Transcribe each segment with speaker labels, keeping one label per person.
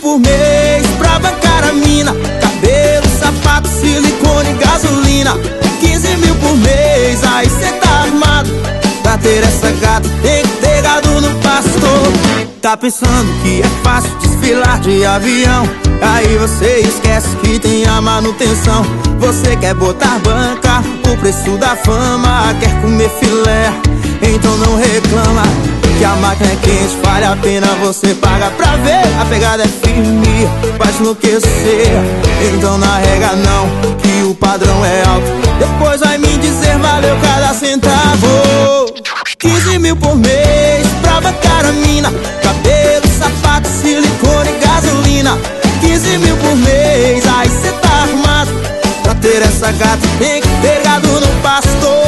Speaker 1: por mês pra bancar a mina. Cabelo, sapato, silicone, gasolina. 15 mil por mês, aí cê tá armado. Pra ter essa gata tem que ter gado no pastor. Tá pensando que é fácil desfilar de avião, aí você esquece que tem a manutenção. Você quer botar banca, o preço da fama. Quer comer filé, então não reclama. Que a máquina é quente, vale a pena, você paga pra ver. A pegada é firme, vai enlouquecer. Então não arrega não, que o padrão é alto. Depois vai me dizer valeu cada centavo. 15 mil por mês pra bancar a mina. Cabelo, sapato, silicone, gasolina. 15 mil por mês, aí cê tá armado. Pra ter essa gata tem que ter gado no pastor.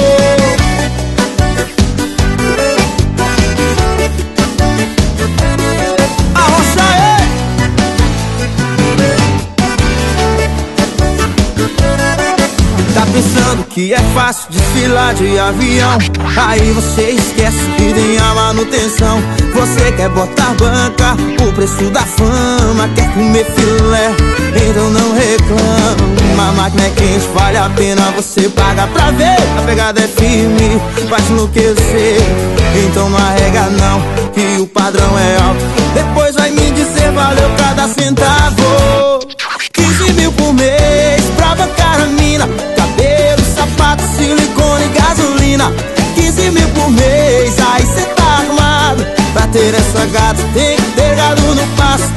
Speaker 1: Tá pensando que é fácil desfilar de avião, aí você esquece que tem a manutenção. Você quer botar banca, o preço da fama. Quer comer filé, então não reclama. A máquina é quente, vale a pena, você paga pra ver. A pegada é firme, vai te enlouquecer. Então não arrega não, que o padrão é alto. Depois vai me dizer valeu cada centavo. 15 mil por mês pra bancar a mina. Cabelo, sapato, silicone, gasolina. 15 mil por mês, aí cê tá armado. Pra ter essa gata tem que ter gado no pasto.